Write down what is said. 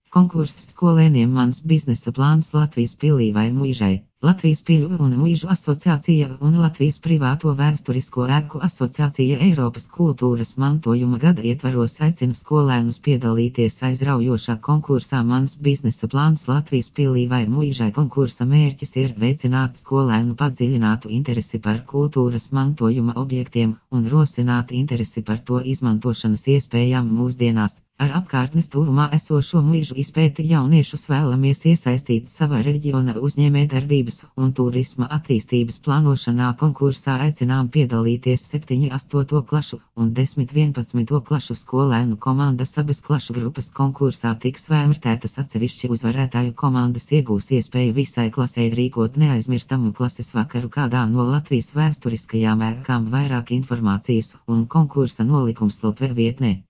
Konkurss skolēniem Mans biznesa plāns Latvijas pilī vai muižai. Latvijas piļu un muižu asociācija un Latvijas privāto vēsturisko ēku asociācija Eiropas kultūras mantojuma gada ietvaros aicina skolēnus piedalīties aizraujošā konkursā Mans biznesa plāns Latvijas pilī vai muižai. Konkursa mērķis ir veicināt skolēnu padziļinātu interesi par kultūras mantojuma objektiem un rosināt interesi par to izmantošanas iespējām mūsdienās. Ar apkārtnes tuvumā esošo muižu izpēti jauniešus vēlamies iesaistīt savā reģiona uzņēmējdarbības un turisma attīstības plānošanā. Konkursā aicinām piedalīties 7, 8 klašu un 10, 11 klašu skolēnu komandas. Abas klašu grupas konkursā tiks vērtētas atsevišķi. Uzvarētāju komandas iegūs iespēju visai klasei rīkot neaizmirstamu klases vakaru kādā no Latvijas vēsturiskajām ēkām. Vairāk informācijas un konkursa nolikums LTV vietnē.